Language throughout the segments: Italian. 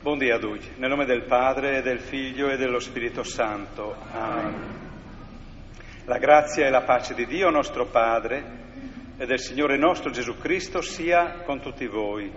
Buon dia a tutti, nel nome del Padre, del Figlio e dello Spirito Santo. Amen. La grazia e la pace di Dio nostro Padre e del Signore nostro Gesù Cristo sia con tutti voi.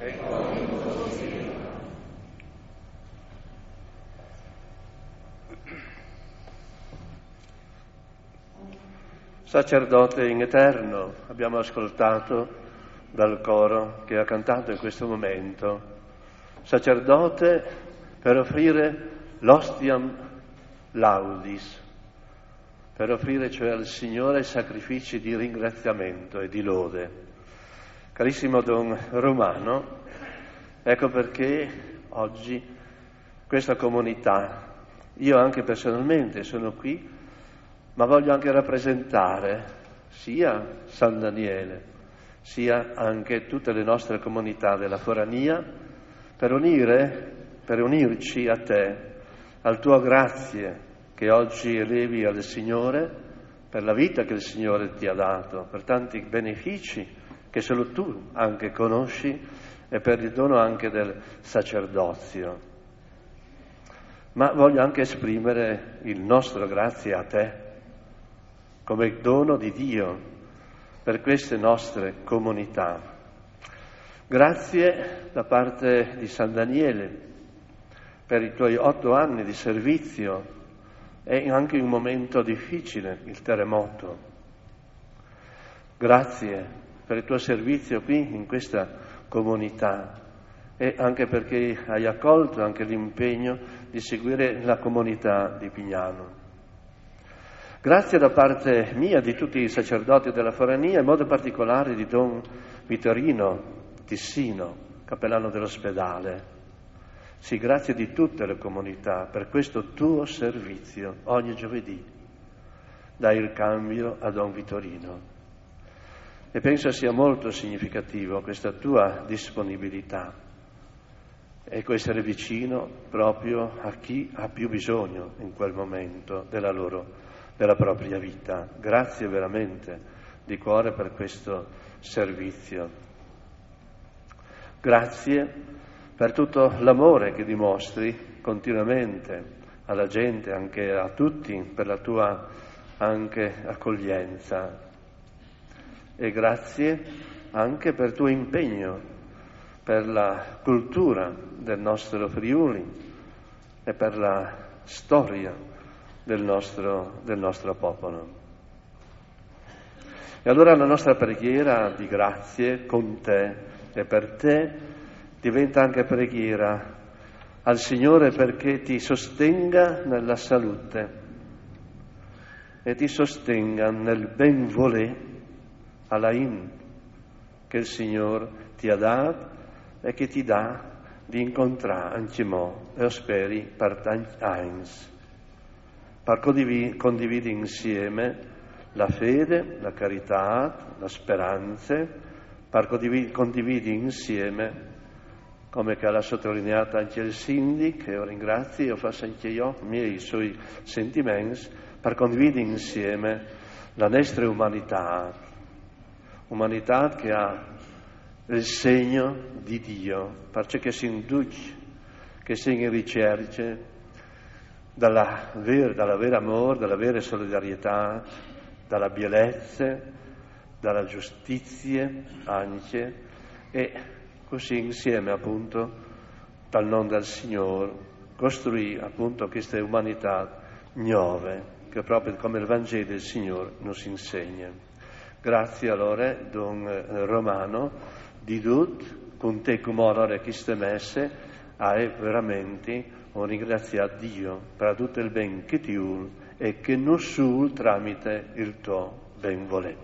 Sacerdote in eterno, abbiamo ascoltato dal coro che ha cantato in questo momento. Sacerdote per offrire l'ostiam laudis, per offrire cioè al Signore sacrifici di ringraziamento e di lode. Carissimo Don Romano, ecco perché oggi questa comunità, io anche personalmente sono qui, ma voglio anche rappresentare sia San Daniele, sia anche tutte le nostre comunità della Forania, per unirci a te, al tuo grazie che oggi elevi al Signore, per la vita che il Signore ti ha dato, per tanti benefici che solo tu anche conosci e per il dono anche del sacerdozio. Ma voglio anche esprimere il nostro grazie a te, come dono di Dio per queste nostre comunità. Grazie da parte di San Daniele per i tuoi 8 anni di servizio e anche in un momento difficile, il terremoto. Grazie per il tuo servizio qui in questa comunità e anche perché hai accolto anche l'impegno di seguire la comunità di Pignano. Grazie da parte mia, di tutti i sacerdoti della Forania, in modo particolare di Don Vittorino Tissino, cappellano dell'ospedale. Sì, grazie di tutte le comunità per questo tuo servizio. Ogni giovedì dai il cambio a Don Vittorino. E penso sia molto significativo questa tua disponibilità. Ecco, essere vicino proprio a chi ha più bisogno in quel momento della propria vita. Grazie veramente di cuore per questo servizio. Grazie per tutto l'amore che dimostri continuamente alla gente, anche a tutti, per la tua anche accoglienza. E grazie anche per il tuo impegno per la cultura del nostro Friuli e per la storia del nostro popolo. E allora la nostra preghiera di grazie con te e per te diventa anche preghiera al Signore perché ti sostenga nella salute e ti sostenga nel ben volè alla in che il Signore ti ha dato e che ti dà di incontrare anche mo e speri per tanti anni. Per condividere insieme la fede, la carità, la speranza, per condividere insieme, come che l'ha sottolineato anche il sindaco, che io ringrazio, io faccio anche io i miei suoi sentimenti, per condividere insieme la nostra umanità che ha il segno di Dio, perché si induce, che si in ricerca dalla vera amore, dalla vera solidarietà, dalla bellezza, dalla giustizia anche, e così insieme appunto dal nome del Signore costruì appunto questa umanità nuova che proprio come il Vangelo del Signore nos insegna. Grazie allora Don Romano di tutto, con te come ora queste messe hai veramente un ringraziato Dio per tutto il ben che ti ul e che non sul tramite il tuo ben volere.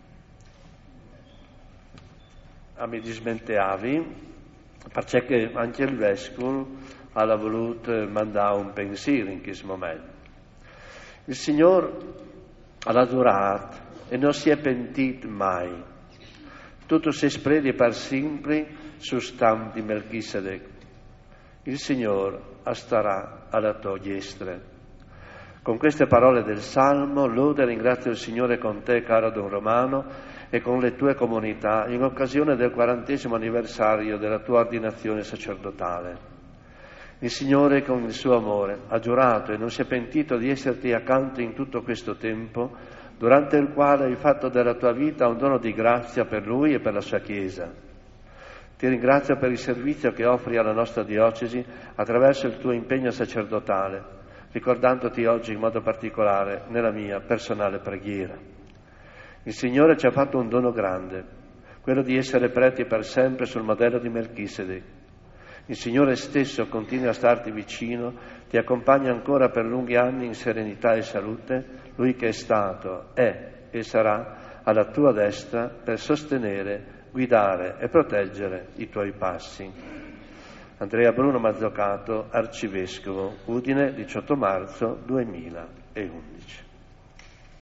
Mi dismenteavi perché anche il Vescovo ha voluto mandare un pensiero in questo momento. Il Signore ha adorato e non si è pentito mai. Tutto si esprede per sempre su stampo di Melchisedec. Il Signore starà alla tua destra. Con queste parole del Salmo, lode e ringrazio il Signore con te, caro Don Romano, e con le tue comunità in occasione del 40° anniversario della tua ordinazione sacerdotale. Il Signore, con il suo amore, ha giurato e non si è pentito di esserti accanto in tutto questo tempo, durante il quale hai fatto della tua vita un dono di grazia per Lui e per la sua Chiesa. Ti ringrazio per il servizio che offri alla nostra diocesi attraverso il tuo impegno sacerdotale, ricordandoti oggi in modo particolare nella mia personale preghiera. Il Signore ci ha fatto un dono grande, quello di essere preti per sempre sul modello di Melchisedec. Il Signore stesso continua a starti vicino, ti accompagna ancora per lunghi anni in serenità e salute, Lui che è stato, è e sarà alla tua destra per sostenere, guidare e proteggere i tuoi passi. Andrea Bruno Mazzocato, Arcivescovo, Udine, 18 marzo 2011.